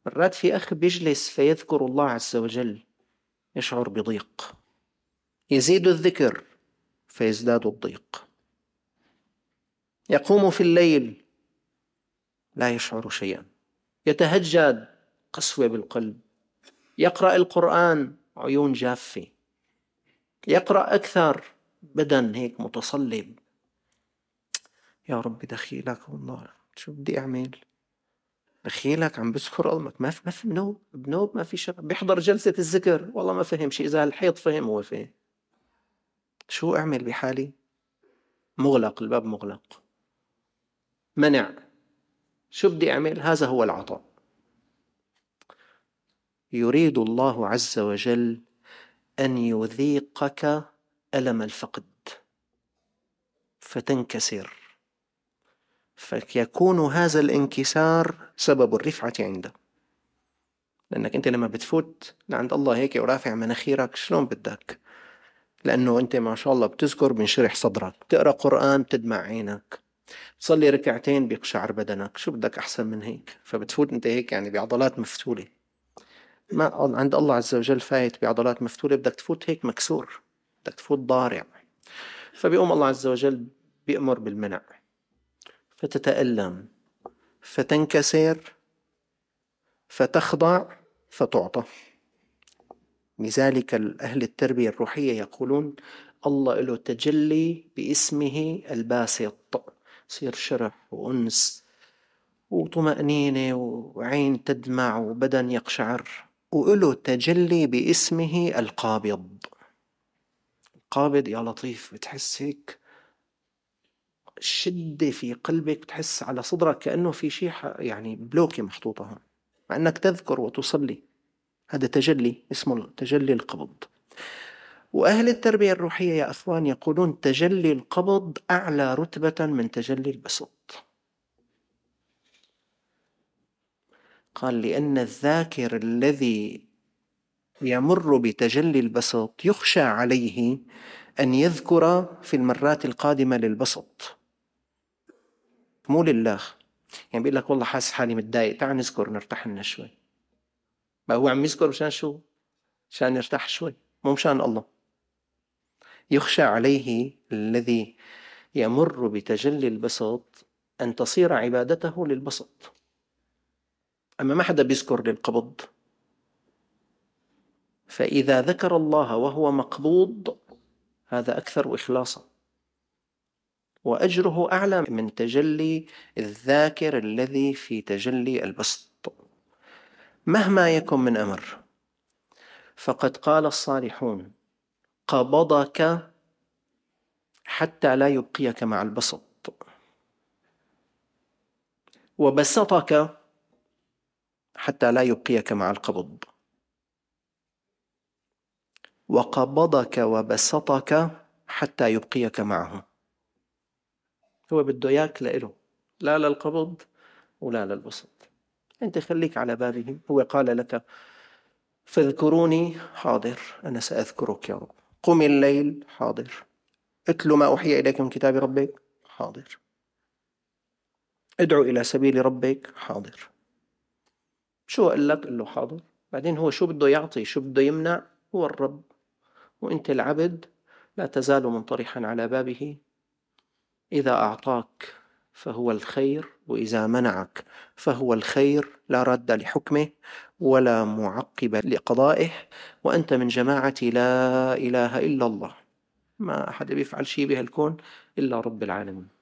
مرات في أخ بيجلس فيذكر الله عز وجل يشعر بضيق، يزيد الذكر فيزداد الضيق، يقوم في الليل لا يشعر شيئا، يتهجد قسوة بالقلب، يقرأ القرآن عيون جافة، يقرأ أكثر بدن هيك متصلب. يا رب دخيلك والله، شو بدي أعمل؟ دخيلك عم بذكر الله، ما في بنوب ما في شغل، بيحضر جلسة الذكر والله ما فهم شيء، إذا الحيط فهم هو فهم. شو أعمل بحالي؟ مغلق الباب، مغلق، منع. شو بدي أعمل؟ هذا هو العطاء. يريد الله عز وجل أن يذيقك ألم الفقد فتنكسر، فيكون هذا الانكسار سبب الرفعة عنده. لأنك أنت لما بتفوت لعند الله هيك ورافع مناخيرك شلون بدك؟ لأنه أنت ما شاء الله بتذكر بنشرح صدرك، بتقرأ قرآن بتدمع عينك، تصلي ركعتين بيقشعر بدنك، شو بدك أحسن من هيك؟ فبتفوت أنت هيك يعني بعضلات مفتولة. ما عند الله عز وجل فايت بعضلات مفتولة، بدك تفوت هيك مكسور، بدك تفوت ضارع. فبيقوم الله عز وجل بيأمر بالمنع، فتتألم، فتنكسر، فتخضع، فتعطى. لذلك أهل التربية الروحية يقولون الله له تجلي باسمه الباسط، يصير شرح وأنس وطمأنينة وعين تدمع وبدن يقشعر. وله تجلي باسمه القابض. القابض يا لطيف، بتحس هيك شدة في قلبك، بتحس على صدرك كأنه في شيء يعني بلوكة محطوطة هون، مع أنك تذكر وتصلي. هذا تجلي اسمه تجلي القبض. وأهل التربية الروحية يا أخوان يقولون تجلي القبض أعلى رتبة من تجلي البسط. قال لأن الذاكر الذي يمر بتجلي البسط يخشى عليه أن يذكر في المرات القادمة للبسط، مو لله. يعني بيقول لك والله حاسس حالي متضايق، تعال نذكر نرتاح لنا شوي. ما هو عم يذكر مشان شو؟ مشان يرتاح شوي، مو مشان الله. يخشى عليه الذي يمر بتجلي البسط أن تصير عبادته للبسط. أما ما حدا بيذكر للقبض، فإذا ذكر الله وهو مقبوض هذا أكثر إخلاصا، وأجره أعلى من تجلي الذاكر الذي في تجلي البسط. مهما يكن من أمر، فقد قال الصالحون قبضك حتى لا يبقيك مع البسط، وبسطك حتى لا يبقيك مع القبض، وقبضك وبسطك حتى يبقيك معه. هو بده إياك لإله، لا للقبض ولا للبسط. أنت خليك على بابه. هو قال لك فاذكروني، حاضر أنا سأذكرك يا رب. قم الليل، حاضر. اتل ما أوحي إليك من كتاب ربك، حاضر. ادعو إلى سبيل ربك، حاضر. شو قال لك؟ قل له حاضر. بعدين هو شو بده يعطي، شو بده يمنع؟ هو الرب، وأنت العبد لا تزال منطرحا على بابه. إذا أعطاك فهو الخير، وإذا منعك فهو الخير، لا راد لحكمه ولا معقب لقضائه. وأنت من جماعة لا إله إلا الله، ما أحد بيفعل شيء بهالكون إلا رب العالمين.